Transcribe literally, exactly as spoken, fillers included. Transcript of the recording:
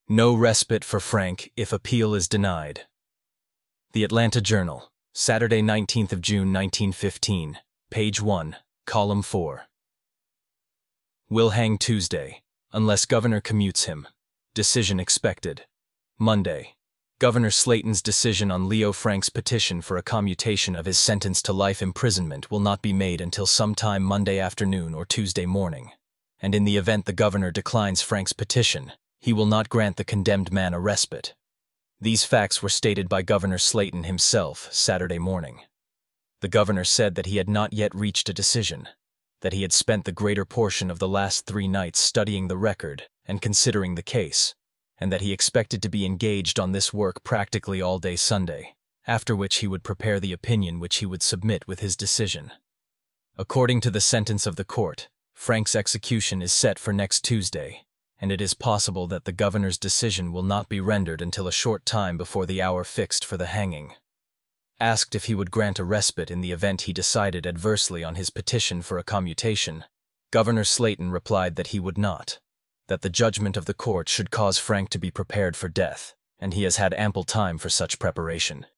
No respite for Frank if appeal is denied. The Atlanta Journal, Saturday, nineteenth of June, nineteen fifteen, page one, column four. Will hang Tuesday, unless governor commutes him. Decision expected. Monday. Governor Slaton's decision on Leo Frank's petition for a commutation of his sentence to life imprisonment will not be made until sometime Monday afternoon or Tuesday morning. And in the event the governor declines Frank's petition, he will not grant the condemned man a respite. These facts were stated by Governor Slaton himself Saturday morning. The governor said that he had not yet reached a decision, that he had spent the greater portion of the last three nights studying the record and considering the case, and that he expected to be engaged on this work practically all day Sunday, after which he would prepare the opinion which he would submit with his decision. According to the sentence of the court, Frank's execution is set for next Tuesday, and it is possible that the governor's decision will not be rendered until a short time before the hour fixed for the hanging. Asked if he would grant a respite in the event he decided adversely on his petition for a commutation, Governor Slaton replied that he would not, that the judgment of the court should cause Frank to be prepared for death, and he has had ample time for such preparation.